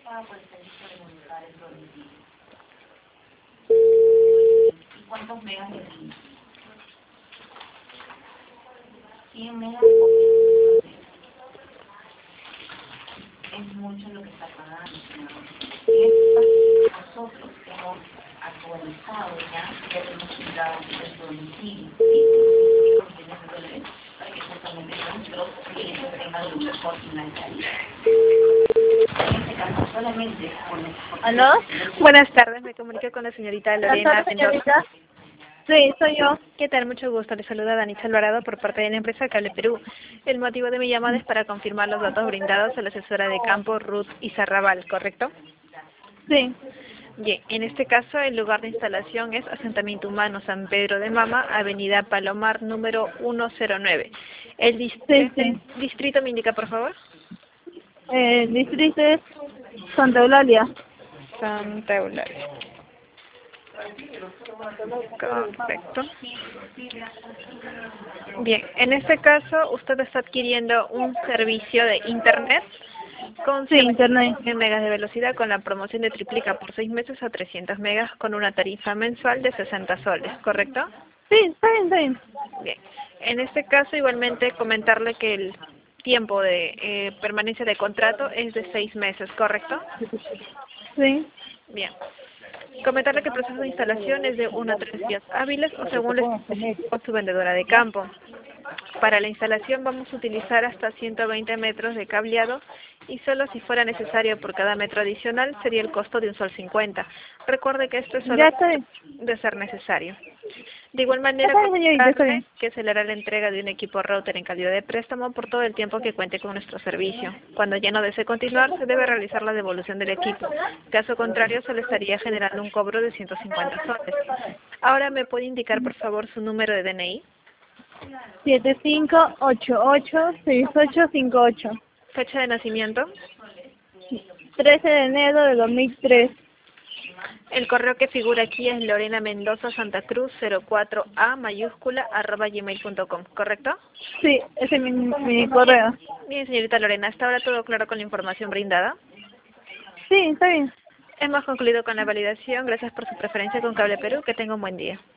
¿Y cuántos megas de línea? 100 megas es mucho lo que está pagando. Nosotros hemos actualizado ya tenemos cuidado del domicilio, ¿sí? Para que justamente nuestros clientes tengan lo mejor finalmente. En este caso, solamente con el... ¿Aló? Buenas tardes, me comunico con la señorita Buenas Lorena tardes, Mendoza. señorita. Sí, soy yo. ¿Qué tal? Mucho gusto. Le saluda Danitza Alvarado por parte de la empresa Cable Perú. El motivo de mi llamada es para confirmar los datos brindados a la asesora de campo Ruth Izarrabal, ¿correcto? Sí, Bien, en este caso el lugar de instalación es Asentamiento Humano San Pedro de Mama, Avenida Palomar, número 109. El sí. distrito me indica, por favor. El distrito es Santa Eulalia. Santa Eulalia. Correcto. Bien, en este caso usted está adquiriendo un servicio de Internet con Sí, internet. 100 megas de velocidad con la promoción de triplica por 6 meses a 300 megas con una tarifa mensual de 60 soles, ¿correcto? Sí, está bien, está bien. Bien, en este caso igualmente comentarle que el tiempo de permanencia de contrato es de 6 meses, ¿correcto? Sí. Bien. Comentarle que el proceso de instalación es de 1 a 3 días hábiles o según les especificó su vendedora de campo. Para la instalación vamos a utilizar hasta 120 metros de cableado y solo si fuera necesario por cada metro adicional sería el costo de un sol 50. Recuerde que esto es solo Ya está bien. de ser necesario. De igual Ya manera, está bien, señorita, está comentarle bien. que se le hará la entrega de un equipo router en calidad de préstamo por todo el tiempo que cuente con nuestro servicio. Cuando ya no desee continuar, se debe realizar la devolución del equipo. Caso contrario, se le estaría generando un cobro de 150 soles. Ahora, ¿me puede indicar, por favor, su número de DNI? 75886858. Fecha de nacimiento. 13 de enero de 2003. El correo que figura aquí es Lorena Mendoza Santa Cruz 04A mayúscula @gmail.com, ¿correcto? Sí, ese es mi correo. Bien, señorita Lorena, ¿hasta ahora todo claro con la información brindada? Sí, está bien. Hemos concluido con la validación. Gracias por su preferencia con Cable Perú. Que tenga un buen día.